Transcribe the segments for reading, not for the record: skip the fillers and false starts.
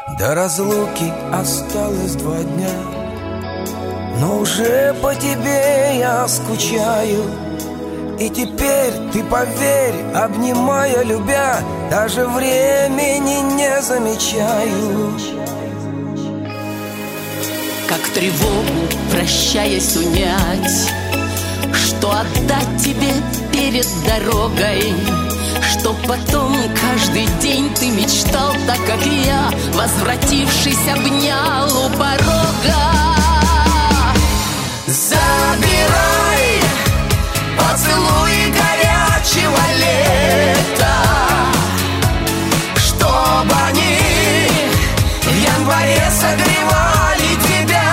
До разлуки осталось 2 дня, но уже по тебе я скучаю. И теперь ты, поверь, обнимая, любя, даже времени не замечаю. Как тревогу, прощаясь, унять, что отдать тебе перед дорогой, что потом каждый день ты мечтал, так как я, возвратившись, обнял у порога. Забирай поцелуи горячего лета, чтобы они в январе согревали тебя.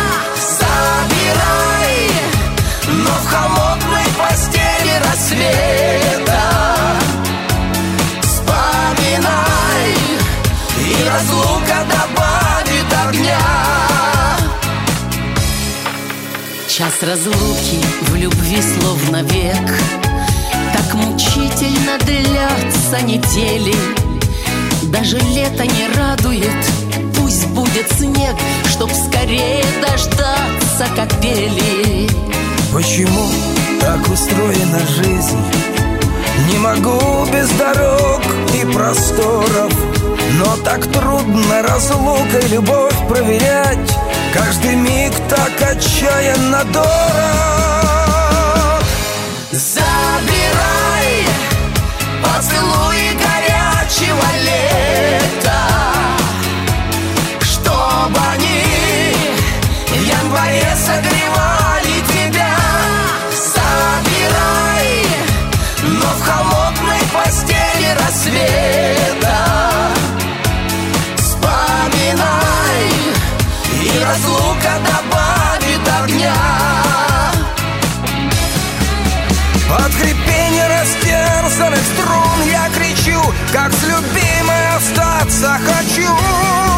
Забирай, но в холодной постели рассвета. Вспоминай, и разлука добавит огня. Час разлуки в любви словно век, так мучительно длятся недели. Даже лето не радует, пусть будет снег, чтоб скорее дождаться капели. Почему так устроена жизнь? Не могу без дорог и просторов, но так трудно разлукой любовь проверять. Каждый миг так отчаянно дорог. Забирай поцелуи горячего лета, чтобы они в январе согревали тебя. Забирай, но в холодной постели рассвета. Вспоминай, и разлука добавит огня. Под хрипение растерзанных струн я кричу, как с любимой остаться хочу.